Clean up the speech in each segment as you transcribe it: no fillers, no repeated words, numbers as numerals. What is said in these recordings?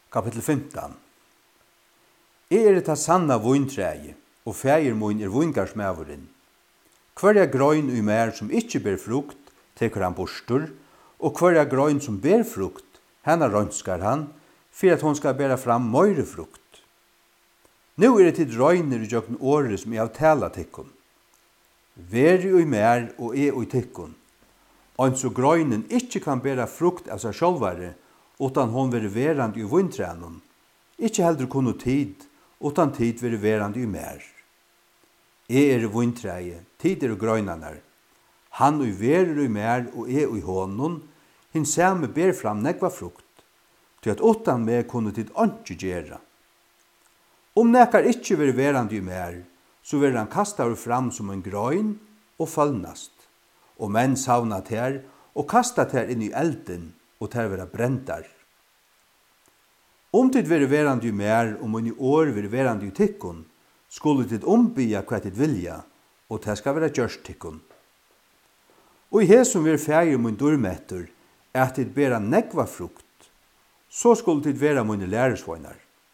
Kapitel 15. Jeg ta sanna vintræi, og fægir mun vingarsmævurinn. Hverja grøn i mer som ikkje ber frukt, tekur han borstur, og hverja grøn som ber frukt, hana rønskar han, for at hon skal bæra fram møyre frukt. Nu det tid røyner i jøkken året som jeg har tala tikkun. Veri i mer og i tikkun. Og så grøynen ikkje kan bæra frukt av seg sjálvare, utan hon veri verand i vintrænon. Ikkje heldre kunnu tid, utan tid veri verand i mer. Vintræie, tid grøynanar. Han verer i mer og i hånden, hin samme ber fram nekva frukt, til at utan meg kunne tid ikke gjera. Om nekar ikkje veri verand i mer, så veri han kastar fram som en grøyn og fallnast. Og menn savna ter, og kasta ter inn i elden, og ter vera brentar. Om tid veri verand i mer, og mun i år veri verand i tikkun, skulle tid ombya hva tid vilja, og det skal vera gjørst tikkun. Og i hesum veri fægir mun durmettur, at tid bera negva frukt, så skulle tid vera mun læresvågnar.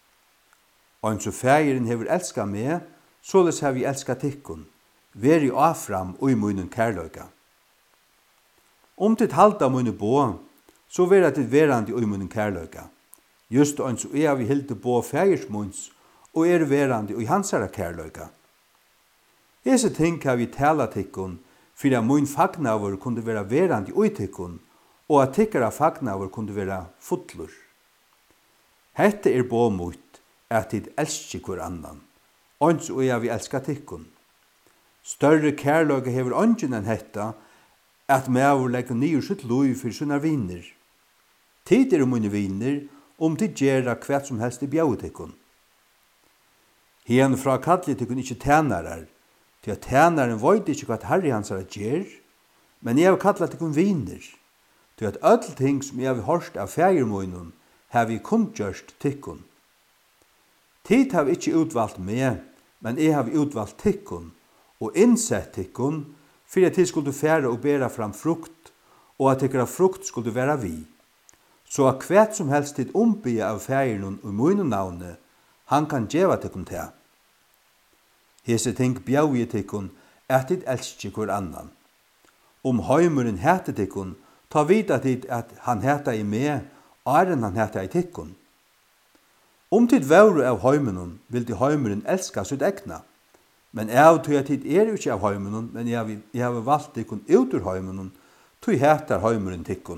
Og om så fægirin hever elska meg, såles har vi elska tikkun, veri afram og i munnen kærløyga. Om tid halda munne bå, så vera tid verandi og i munnen kærløyga. Just og så vi hilde bå fægirsmunns, og verandi og i hansara kærløyga. Hese ting har vi tala tikkun, for at mun fagnavur kunne vera verandi og i tikkun, og at tikkara fagnavur kunne vera fullur. Hette bå mot, at tid elskje hver annan, og så vi elska tikkun. Større kærløyga hever ongen enn hetta, at mevur legger nyer sitt lui for sunnar viner. Tid munne viner, tid gjerra hvert som helst i bjauetikkun. Hien fra kallet tikkun ikkje tænarar, til at tænaren veit ikkje hva herri hansara gjer, men jeg har kallet tikkun viner, til at öll ting som jeg har hørt av fægirmoinun, har vi kundgjørst tikkun. Tid har vi ikkje utvalgt meg, men jeg har utvalgt tikkun, og innsett tikkun, for at tid skulle fære og bæra fram frukt, og at tikkara frukt skulle være vi. Så at hvert som helst tid ombya av fægirnun og munnen navne, han kan djeva tikkun til. Hese ting bjauji tikkun, at tid elskje hver annan. Om heimuren hete tikkun, ta vita tid at han heta i meg, æren han heta i tikkun. Om tid vauru av heimuren, vil de heimuren elska sitt egna. Men av tog at tid ikkje av heimuren, men jeg har valgt tikkun ut ur heimuren, tog heter heimuren tikkun.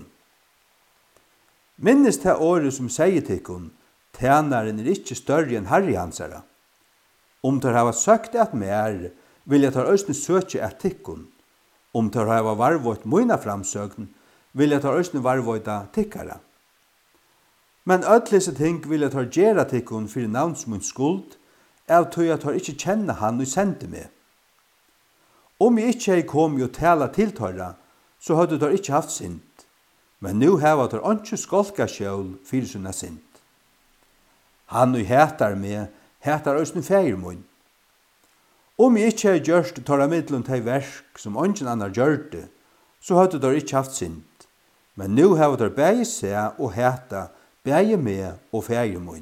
Minnes det året som sier tikkun, tænaren ikkje større enn herri hansara. Om tar hava søkt at mer, vil jeg tar østene søkje at tikkun. Om tar hava varvått moina framsøkten, vil jeg tar østene varvåta tikkara. Men ødlese ting vil jeg tar gjerra tikkun fyrir navnsmunns skuld, av tog jeg tar ikkje kjenne han og sende meg. Om jeg ikkje hei kom og tala til tørra, så hadde tar ikkje haft sint. Men nu hava tar ikkje skolka sjål fyrir sunna sint. Han og hetar meg, hetar østen fægirmoin. Om jeg ikkje hei gjørst tar av middelen til versk som ongen annar gjørte, så hadde tar ikkje haft sint. Men nu hava tar bægi seg og heta, bægi meg og fægirmoin.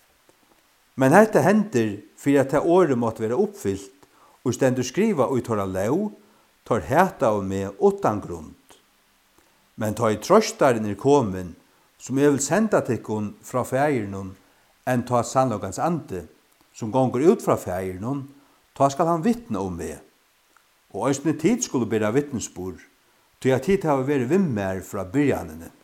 Men hetta hender for at det året måtte være oppfyllt, og stendur skriva ut tar lov, tar heta av meg utan grunn. Men ta i trøstaren komen, som jeg vil senda tikkun fra fægirnun, enn ta sannlagans ande, som gonger ut fra fægirnun, ta skal han vittna om meg. Og òsne tid skulle bera vittnesbord, til at tid har vært vimmer fra byrjanene.